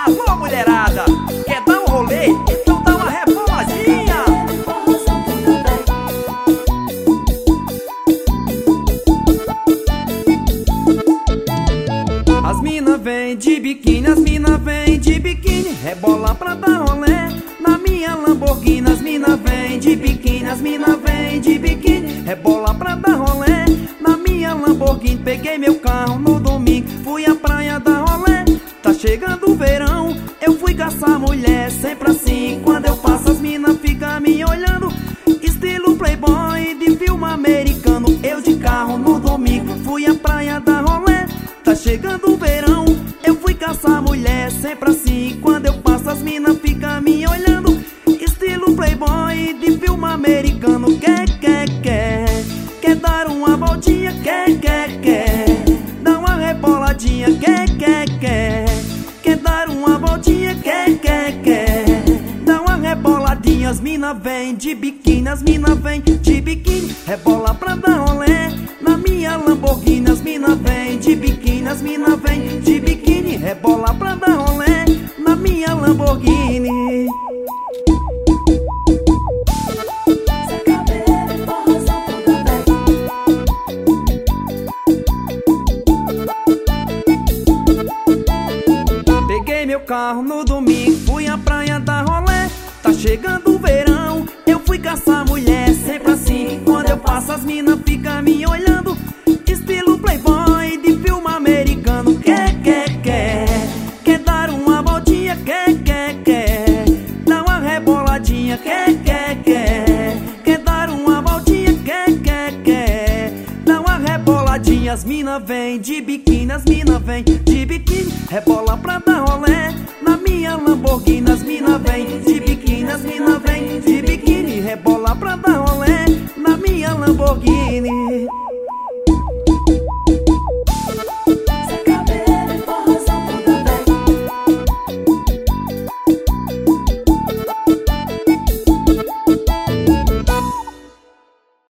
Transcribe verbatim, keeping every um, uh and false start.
Alô, mulherada, quer dar um rolê? Então dá uma reboladinha. As mina vem de biquíni, as mina vem de biquíni, rebola pra dar rolê na minha Lamborghini. As mina vem de biquíni, as mina vem de biquíni, rebola pra dar rolê na minha Lamborghini. Peguei meu carro no domingo, fui à praia dar rolê. Tá chegando o verão, eu fui caçar mulher. Sempre assim, quando eu passo as mina ficam me olhando, estilo playboy de filme americano. Eu de carro no domingo, fui à praia dar rolê. Tá chegando o verão, eu fui caçar mulher. Sempre assim, quando eu passo as mina ficam me olhando, estilo playboy de filme americano. Quer, quer, quer, quer dar uma voltinha, quer, quer, quer, dá uma reboladinha, quer, quer, quer, quer dar uma voltinha, quer, quer, quer, dá uma reboladinha. As mina vem de biquíni, as mina vem de biquíni, rebola pra dar rolê na minha Lamborghini. As mina vem de biquíni, as mina vem de biquíni, rebola pra dar rolê na minha Lamborghini. Peguei meu carro no domingo, fui à praia dar rolê. Tá chegando o verão, eu fui caçar mulher. Sempre assim, quando eu passo as mina ficam me olhando, estilo playboy de filme americano. Quer, quer, quer, quer dar uma voltinha, quer, quer, quer, dá uma reboladinha, quer, quer, quer, quer dar uma voltinha, quer, quer, quer, dá uma reboladinha. As mina vem de biquíni, as mina vem de biquíni, rebola pra dar